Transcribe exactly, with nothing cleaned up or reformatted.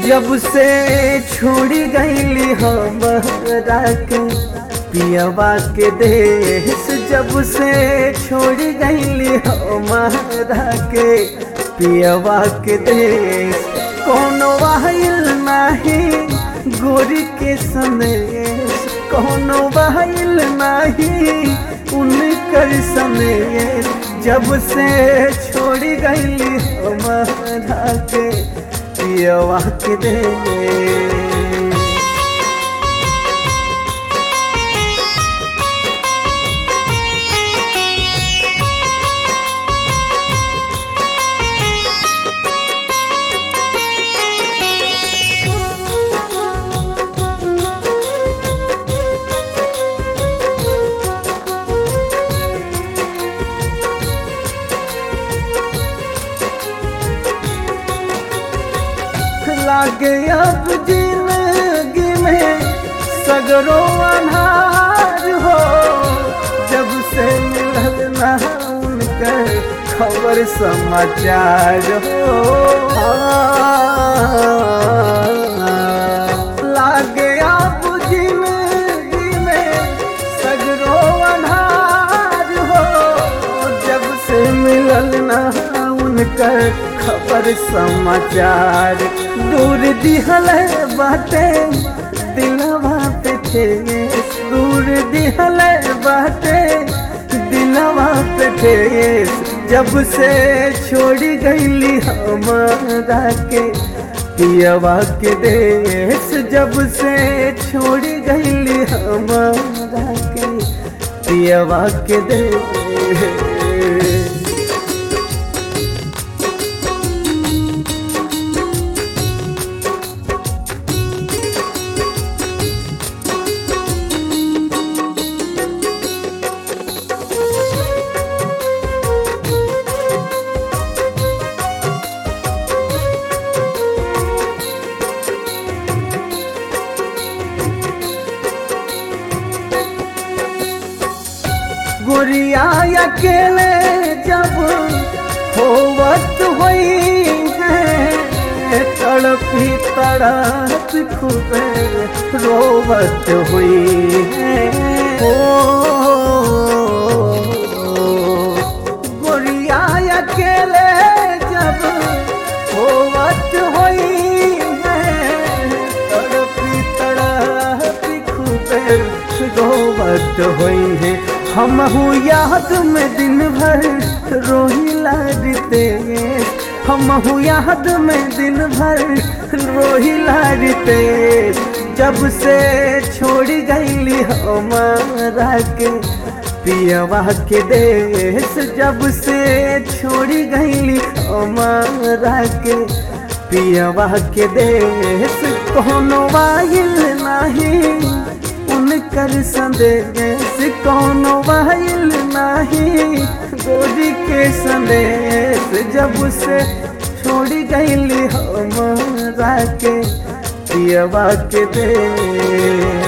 जब से छोड़ी गईली हमरा के पियवा के देश, जब से छोड़ी गईली हमरा के पियवा के देश, कोनो आइल नाही गोरी के सनेश, कोनो आइल नाही उनकर सनेश, जब से छोड़ी गईली हमरा के पियवा के देश। लागे अब जिंदगी में सगरो अनहार हो, जब से मिलल ना उनकर खबर समाचार हो। लागे अब जिंदगी में सगरो अनहार हो, जब से मिलल ना उनकर खबर समाचार, दूर दिहल बाटे दिलवा पे ठेस, दूर दिहल बाटे दिलवा पे ठेस, जब से छोड़ी गईली हमरा के पियवा के देश, जब से छोड़ी गईली हमरा के पियवा के देश। गोरिया अकेले जब होवत हुई है, तड़पी तड़प खूबे रोवत हुई है। ओ गोरिया अकेले जब होवत हुई है, तड़पी तड़प खूबे रोवत हुई है। हम हूँ याद में दिन भर रोहिला रितेश, हम हूँ याद में दिन भर रोहिला रितेश, जब से छोड़ी गईली हमरा के पियवा के देश, जब से छोड़ी गईली हमरा के पियवा के देश, कोनो आइल नाही उनकर संदेश, कोनो आइल नाही गोरी के संदेश, जब से छोड़ी गईली हमरा के पियवा के देश।